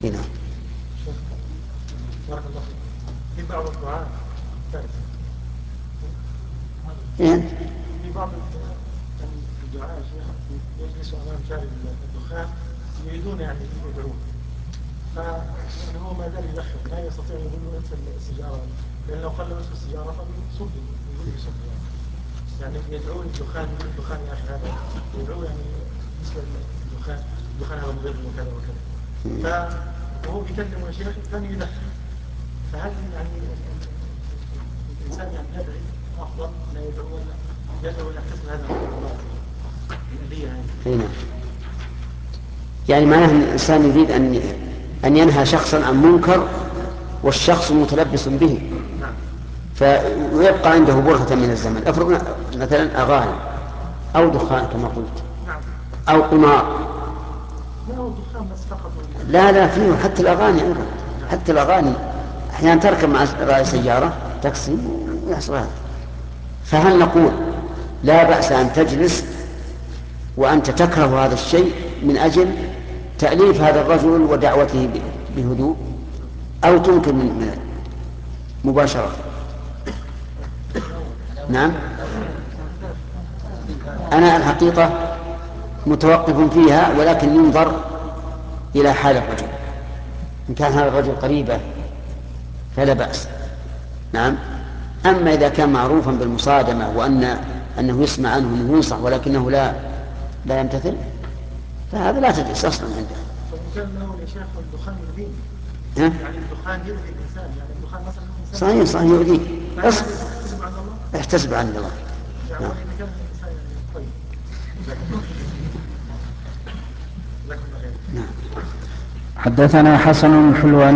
هنا. بارك الله فيك. في بعض الدعاء في بعض الدعاء يا شيخ يجلسوا امام جار الدخان يريدون يعني يدعون، فهو ما زال يدخن لا يستطيع يقول له انسى السيجاره، لان لو قال له انسى السيجاره فبيصب يقول يصب يعني يدعون الدخان، يقول الدخان يا اخي هذا يدعو يعني بالنسبه الدخان هذا مضر وكذا وكذا، فهو بيكلم يا شيخ الثاني يدخن، فهل يعني الانسان يعني يدعي افضل لا يدعو ولا يدعو ويحتسب هذا الاليه هنا. يعني معناه ان الانسان يريد ان ينهى شخصا عن منكر والشخص متلبس به، فيبقى عنده برهة من الزمن. افرض مثلا اغاني او دخان كما قلت او قمار. لا فيه حتى الاغاني ايضا، حتى الاغاني احيانا تركب مع راعي سيارة تاكسي ويحصل هذا. فهل نقول لا بأس ان تجلس وانت تكره هذا الشيء من اجل تأليف هذا الرجل ودعوته بهدوء، او تنكر من مباشرة؟ نعم، أنا الحقيقة متوقف فيها، ولكن ينظر إلى حال الرجل. إن كان هذا الرجل قريبة فلا بأس. نعم. أما إذا كان معروفا بالمصادمة أنه يسمع عنه أنه ينصح ولكنه لا يمتثل، فهذا لا تجلس أصلا عنده. كان له يا شيخ الدخان يؤذيه، يعني الدخان يؤذي الإنسان، يعني الدخان مثلا صحيح يؤذيك، احتسب عند الله، احتسب عند الله. يعني وإذا كان الإنسان يعني طيب. حدثنا حسن الحلواني